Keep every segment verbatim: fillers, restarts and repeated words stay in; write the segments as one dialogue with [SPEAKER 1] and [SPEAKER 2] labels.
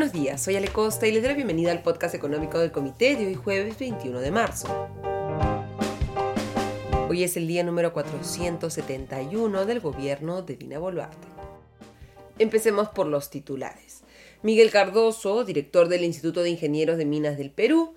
[SPEAKER 1] Buenos días, soy Ale Costa y les doy la bienvenida al podcast económico del Comité de hoy jueves veintiuno de marzo. Hoy es el día número cuatrocientos setenta y uno del gobierno de Dina Boluarte. Empecemos por los titulares. Miguel Cardoso, director del Instituto de Ingenieros de Minas del Perú,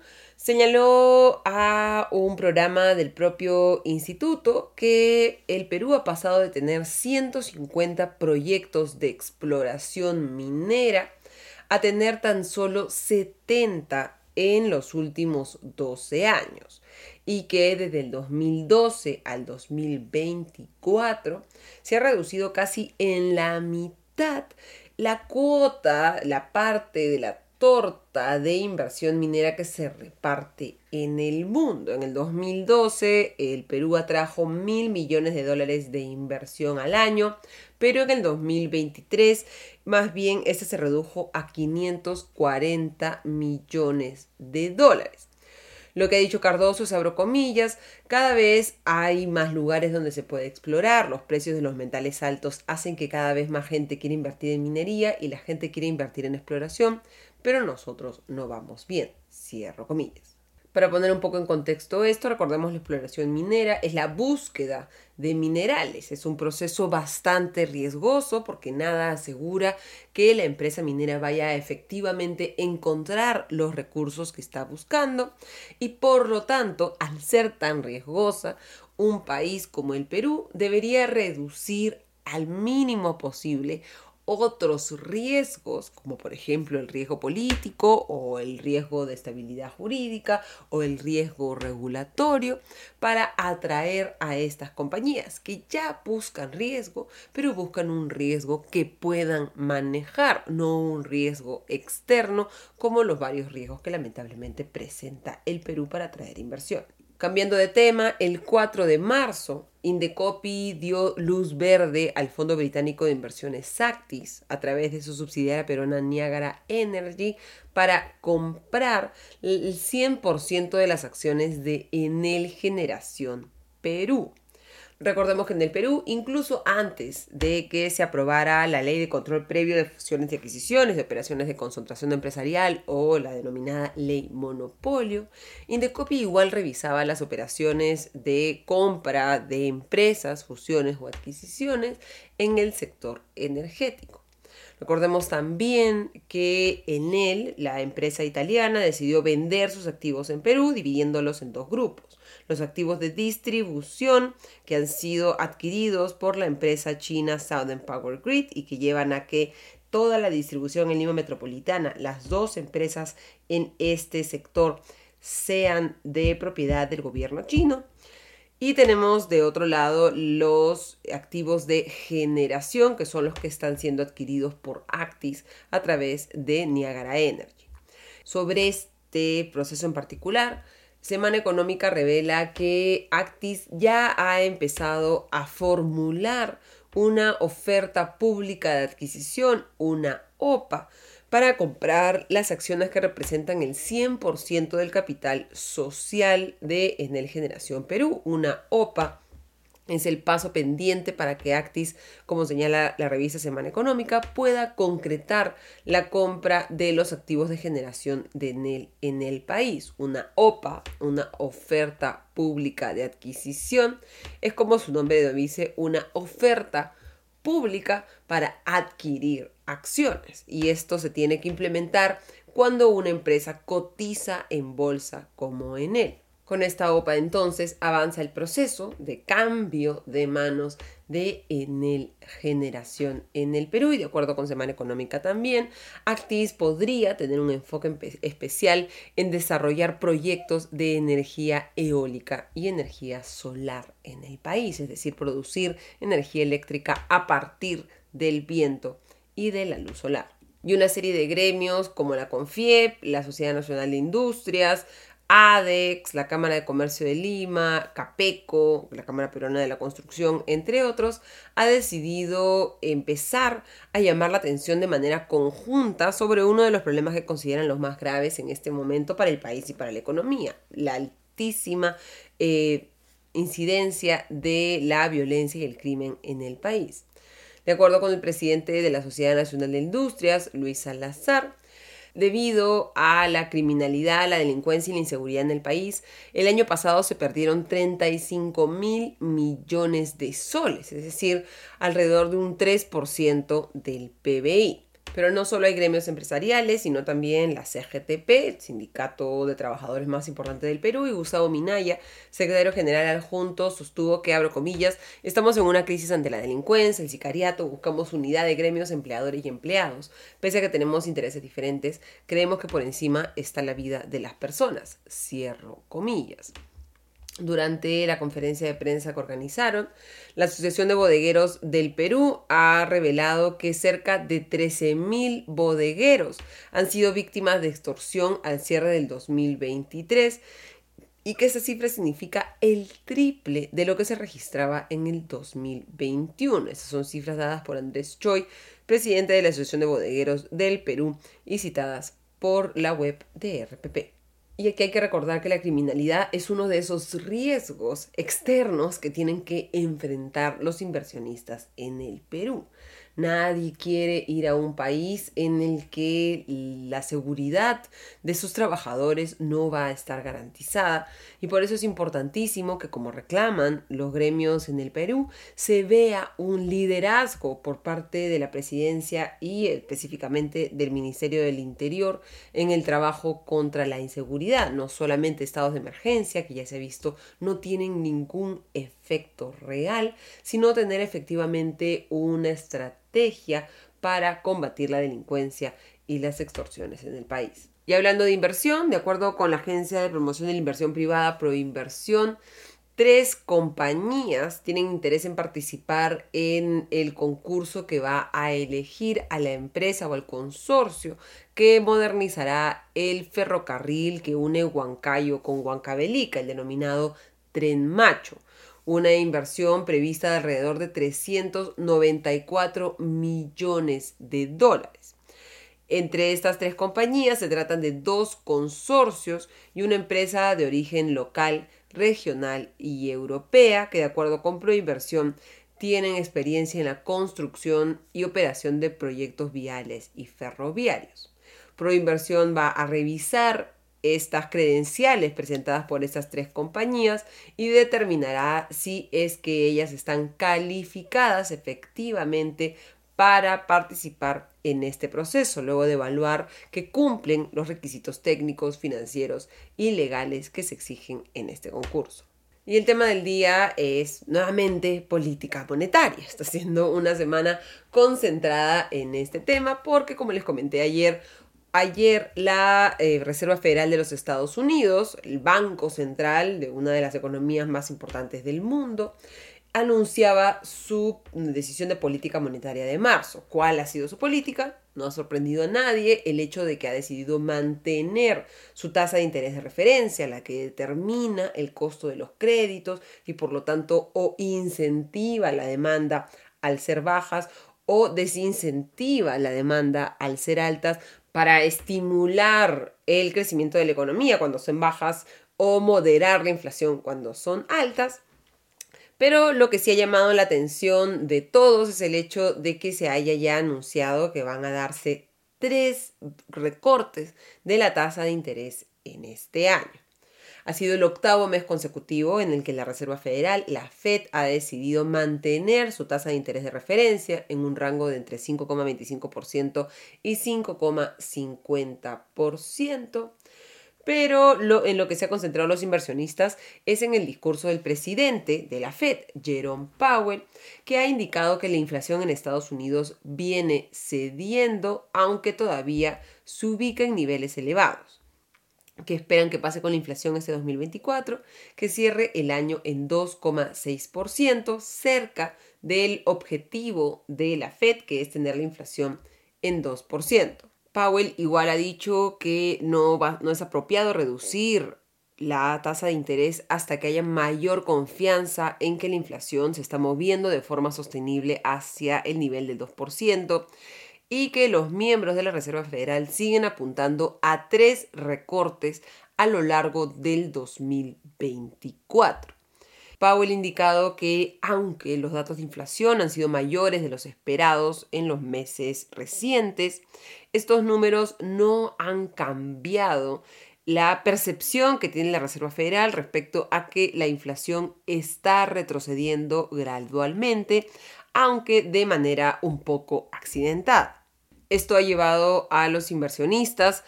[SPEAKER 1] señaló a un programa del propio instituto que el Perú ha pasado de tener ciento cincuenta proyectos de exploración minera a tener tan solo setenta en los últimos doce años y que desde el dos mil doce al dos mil veinticuatro se ha reducido casi en la mitad la cuota, la parte de la torta de inversión minera que se reparte en el mundo. En el dos mil doce el Perú atrajo mil millones de dólares de inversión al año, pero en el dos mil veintitrés más bien este se redujo a quinientos cuarenta millones de dólares. Lo que ha dicho Cardoso es, abro comillas, cada vez hay más lugares donde se puede explorar, los precios de los metales altos hacen que cada vez más gente quiera invertir en minería y la gente quiere invertir en exploración, pero nosotros no vamos bien, cierro comillas. Para poner un poco en contexto esto, recordemos la exploración minera es la búsqueda de minerales. Es un proceso bastante riesgoso porque nada asegura que la empresa minera vaya a efectivamente encontrar los recursos que está buscando y por lo tanto, al ser tan riesgosa, un país como el Perú debería reducir al mínimo posible otros riesgos, como por ejemplo el riesgo político o el riesgo de estabilidad jurídica o el riesgo regulatorio, para atraer a estas compañías que ya buscan riesgo, pero buscan un riesgo que puedan manejar, no un riesgo externo como los varios riesgos que lamentablemente presenta el Perú para atraer inversión. Cambiando de tema, el cuatro de marzo, Indecopi dio luz verde al Fondo Británico de Inversiones Actis a través de su subsidiaria peruana Niagara Energy para comprar el cien por ciento de las acciones de Enel Generación Perú. Recordemos que en el Perú, incluso antes de que se aprobara la Ley de Control Previo de Fusiones y Adquisiciones, de Operaciones de Concentración Empresarial o la denominada Ley Monopolio, Indecopi igual revisaba las operaciones de compra de empresas, fusiones o adquisiciones en el sector energético. Recordemos también que Enel, la empresa italiana, decidió vender sus activos en Perú, dividiéndolos en dos grupos. Los activos de distribución que han sido adquiridos por la empresa china Southern Power Grid y que llevan a que toda la distribución en Lima Metropolitana, las dos empresas en este sector, sean de propiedad del gobierno chino. Y tenemos de otro lado los activos de generación, que son los que están siendo adquiridos por Actis a través de Niagara Energy. Sobre este proceso en particular, Semana Económica revela que Actis ya ha empezado a formular una oferta pública de adquisición, una O P A, para comprar las acciones que representan el cien por ciento del capital social de Enel Generación Perú. Una O P A es el paso pendiente para que Actis, como señala la revista Semana Económica, pueda concretar la compra de los activos de generación de Enel en el país. Una O P A, una oferta pública de adquisición, es como su nombre lo dice, una oferta pública para adquirir acciones. Y esto se tiene que implementar cuando una empresa cotiza en bolsa como Enel. Con esta O P A entonces avanza el proceso de cambio de manos de Enel Generación en el Perú y de acuerdo con Semana Económica también, Actis podría tener un enfoque especial en desarrollar proyectos de energía eólica y energía solar en el país, es decir, producir energía eléctrica a partir del viento y de la luz solar. Y una serie de gremios como la CONFIEP, la Sociedad Nacional de Industrias, ADEX, la Cámara de Comercio de Lima, CAPECO, la Cámara Peruana de la Construcción, entre otros, ha decidido empezar a llamar la atención de manera conjunta sobre uno de los problemas que consideran los más graves en este momento para el país y para la economía, la altísima eh, incidencia de la violencia y el crimen en el país. De acuerdo con el presidente de la Sociedad Nacional de Industrias, Luis Salazar, Debido a la criminalidad, la delincuencia y la inseguridad en el país, el año pasado se perdieron treinta y cinco mil millones de soles, es decir, alrededor de un tres por ciento del P B I. Pero no solo hay gremios empresariales, sino también la C G T P, el sindicato de trabajadores más importante del Perú, y Gustavo Minaya, secretario general adjunto, sostuvo que, abro comillas, estamos en una crisis ante la delincuencia, el sicariato, buscamos unidad de gremios, empleadores y empleados. Pese a que tenemos intereses diferentes, creemos que por encima está la vida de las personas, cierro comillas. Durante la conferencia de prensa que organizaron, la Asociación de Bodegueros del Perú ha revelado que cerca de trece mil bodegueros han sido víctimas de extorsión al cierre del dos mil veintitrés y que esa cifra significa el triple de lo que se registraba en el dos mil veintiuno. Esas son cifras dadas por Andrés Choi, presidente de la Asociación de Bodegueros del Perú, y citadas por la web de R P P. Y aquí hay que recordar que la criminalidad es uno de esos riesgos externos que tienen que enfrentar los inversionistas en el Perú. Nadie quiere ir a un país en el que la seguridad de sus trabajadores no va a estar garantizada, y por eso es importantísimo que, como reclaman los gremios en el Perú, se vea un liderazgo por parte de la presidencia y específicamente del Ministerio del Interior en el trabajo contra la inseguridad. No solamente estados de emergencia, que ya se ha visto no tienen ningún efecto real, sino tener efectivamente una estrategia para combatir la delincuencia y las extorsiones en el país. Y hablando de inversión, de acuerdo con la Agencia de Promoción de la Inversión Privada Proinversión, tres compañías tienen interés en participar en el concurso que va a elegir a la empresa o al consorcio que modernizará el ferrocarril que une Huancayo con Huancavelica, el denominado Tren Macho. Una inversión prevista de alrededor de trescientos noventa y cuatro millones de dólares. Entre estas tres compañías se tratan de dos consorcios y una empresa de origen local, regional y europea que, de acuerdo con Proinversión, tienen experiencia en la construcción y operación de proyectos viales y ferroviarios. Proinversión va a revisar estas credenciales presentadas por estas tres compañías y determinará si es que ellas están calificadas efectivamente para participar en este proceso, luego de evaluar que cumplen los requisitos técnicos, financieros y legales que se exigen en este concurso. Y el tema del día es nuevamente política monetaria. Está siendo una semana concentrada en este tema porque, como les comenté ayer, Ayer la eh, Reserva Federal de los Estados Unidos, el Banco Central de una de las economías más importantes del mundo, anunciaba su decisión de política monetaria de marzo. ¿Cuál ha sido su política? No ha sorprendido a nadie el hecho de que ha decidido mantener su tasa de interés de referencia, la que determina el costo de los créditos y por lo tanto o incentiva la demanda al ser bajas o desincentiva la demanda al ser altas, para estimular el crecimiento de la economía cuando son bajas o moderar la inflación cuando son altas. Pero lo que sí ha llamado la atención de todos es el hecho de que se haya ya anunciado que van a darse tres recortes de la tasa de interés en este año. Ha sido el octavo mes consecutivo en el que la Reserva Federal, la Fed, ha decidido mantener su tasa de interés de referencia en un rango de entre cinco coma veinticinco por ciento y cinco coma cincuenta por ciento. Pero lo, en lo que se han concentrado los inversionistas es en el discurso del presidente de la Fed, Jerome Powell, que ha indicado que la inflación en Estados Unidos viene cediendo, aunque todavía se ubica en niveles elevados. Que esperan que pase con la inflación este dos mil veinticuatro, que cierre el año en dos coma seis por ciento, cerca del objetivo de la Fed, que es tener la inflación en dos por ciento. Powell igual ha dicho que no, va, no es apropiado reducir la tasa de interés hasta que haya mayor confianza en que la inflación se está moviendo de forma sostenible hacia el nivel del dos por ciento. Y que los miembros de la Reserva Federal siguen apuntando a tres recortes a lo largo del dos mil veinticuatro. Powell ha indicado que aunque los datos de inflación han sido mayores de los esperados en los meses recientes, estos números no han cambiado la percepción que tiene la Reserva Federal respecto a que la inflación está retrocediendo gradualmente, aunque de manera un poco accidentada. Esto ha llevado a los inversionistas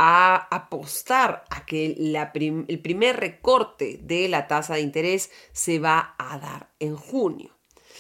[SPEAKER 1] a apostar a que la prim- el primer recorte de la tasa de interés se va a dar en junio.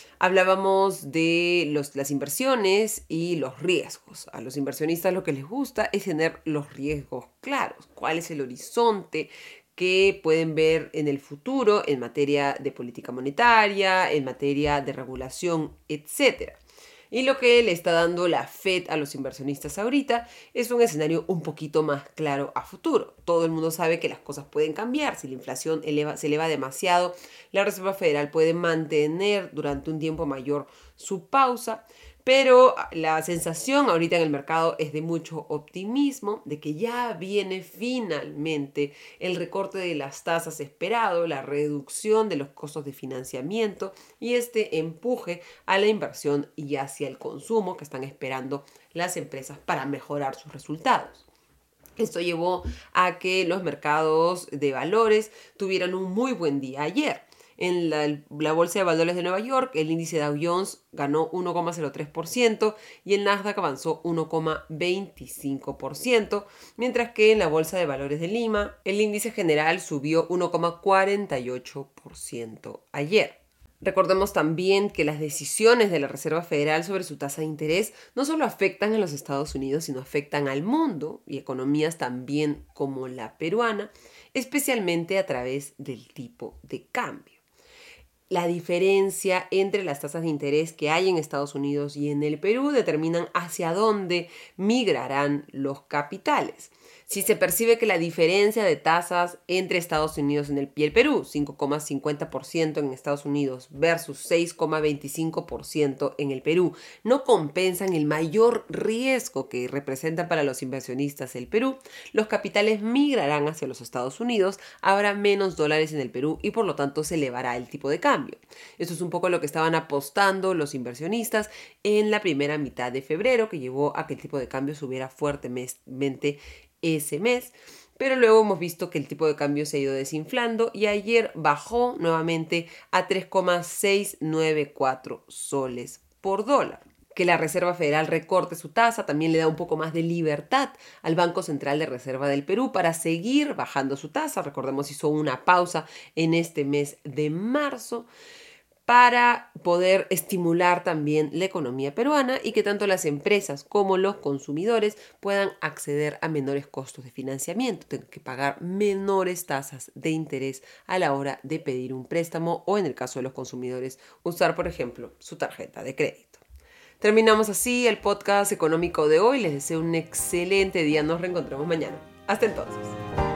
[SPEAKER 1] Hablábamos de los, las inversiones y los riesgos. A los inversionistas lo que les gusta es tener los riesgos claros. ¿Cuál es el horizonte que pueden ver en el futuro en materia de política monetaria, en materia de regulación, etcétera? Y lo que le está dando la Fed a los inversionistas ahorita es un escenario un poquito más claro a futuro. Todo el mundo sabe que las cosas pueden cambiar. Si la inflación eleva, se eleva demasiado, la Reserva Federal puede mantener durante un tiempo mayor su pausa. Pero la sensación ahorita en el mercado es de mucho optimismo, de que ya viene finalmente el recorte de las tasas esperado, la reducción de los costos de financiamiento y este empuje a la inversión y hacia el consumo que están esperando las empresas para mejorar sus resultados. Esto llevó a que los mercados de valores tuvieran un muy buen día ayer. En la, la Bolsa de Valores de Nueva York, el índice Dow Jones ganó uno coma cero tres por ciento y el Nasdaq avanzó uno coma veinticinco por ciento, mientras que en la Bolsa de Valores de Lima, el índice general subió uno coma cuarenta y ocho por ciento ayer. Recordemos también que las decisiones de la Reserva Federal sobre su tasa de interés no solo afectan a los Estados Unidos, sino afectan al mundo y economías también como la peruana, especialmente a través del tipo de cambio. La diferencia entre las tasas de interés que hay en Estados Unidos y en el Perú determinan hacia dónde migrarán los capitales. Si se percibe que la diferencia de tasas entre Estados Unidos y el Perú, cinco coma cincuenta por ciento en Estados Unidos versus seis coma veinticinco por ciento en el Perú, no compensan el mayor riesgo que representa para los inversionistas el Perú, los capitales migrarán hacia los Estados Unidos, habrá menos dólares en el Perú y por lo tanto se elevará el tipo de cambio. Esto es un poco lo que estaban apostando los inversionistas en la primera mitad de febrero, que llevó a que el tipo de cambio subiera fuertemente ese mes, pero luego hemos visto que el tipo de cambio se ha ido desinflando y ayer bajó nuevamente a tres coma seiscientos noventa y cuatro soles por dólar. Que la Reserva Federal recorte su tasa también le da un poco más de libertad al Banco Central de Reserva del Perú para seguir bajando su tasa. Recordemos, hizo una pausa en este mes de marzo para poder estimular también la economía peruana y que tanto las empresas como los consumidores puedan acceder a menores costos de financiamiento, tengan que pagar menores tasas de interés a la hora de pedir un préstamo o, en el caso de los consumidores, usar, por ejemplo, su tarjeta de crédito. Terminamos así el podcast económico de hoy. Les deseo un excelente día. Nos reencontramos mañana. Hasta entonces.